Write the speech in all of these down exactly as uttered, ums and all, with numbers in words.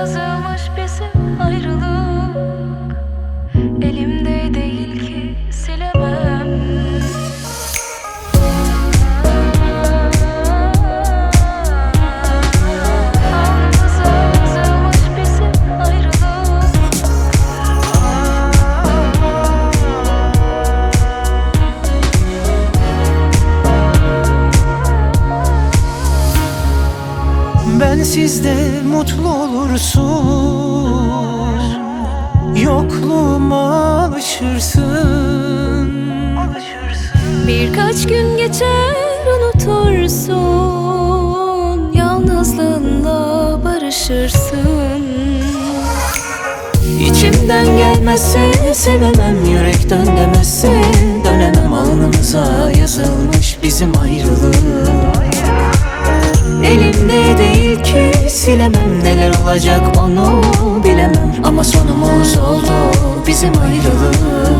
yazılmış bizim ayrılık. Elimde değil ki silemem. Alnımıza yazılmış bizim ayrılık. Bensiz de mutlu olursun, yokluğuma alışırsın. Birkaç gün geçer unutursun, yalnızlığınla barışırsın. İçimden gelmezse sevemem, yürekten demezse dönemem. Alnımıza yazılmış bizim ayrılık. Elimde değil ki silemem, neler olacak onu bilemem. Ama sonumuz oldu bizim ayrılık.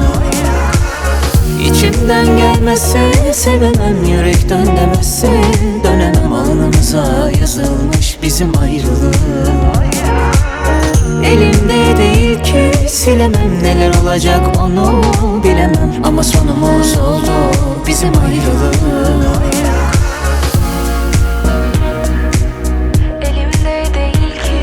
İçimden gelmezse sevemem, yürekten demezse dönemem. Alnımıza yazılmış bizim ayrılık. Elimde değil ki silemem, neler olacak onu bilemem. Ama sonumuz oldu bizim ayrılık. Elimde değil ki.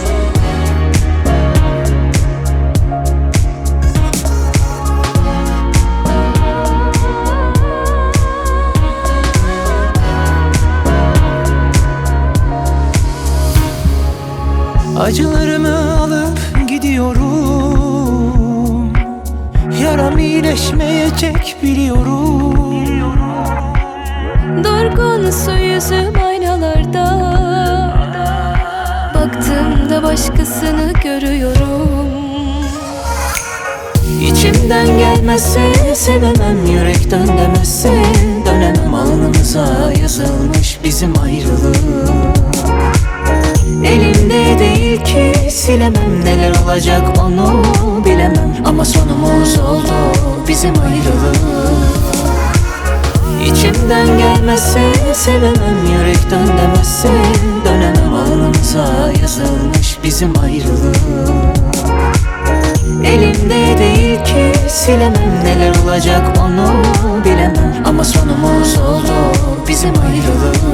Acılarımı alıp gidiyorum, yaram iyileşmeyecek biliyorum. Durgun su yüzüm aynalarda, baktığımda başkasını görüyorum. İçimden gelmezse sevemem, yürekten demezse dönemem. Alnımıza yazılmış bizim ayrılık. Elimde değil ki silemem, neler olacak onu bilemem. Ama sonumuz oldu bizim ayrılık. İçimden gelmezse sevemem, yürekten demezse dönemem. Alnımıza yazılmış bizim ayrılık. Elimde değil ki silemem, neler olacak onu bilemem. Ama sonumuz oldu bizim ayrılık.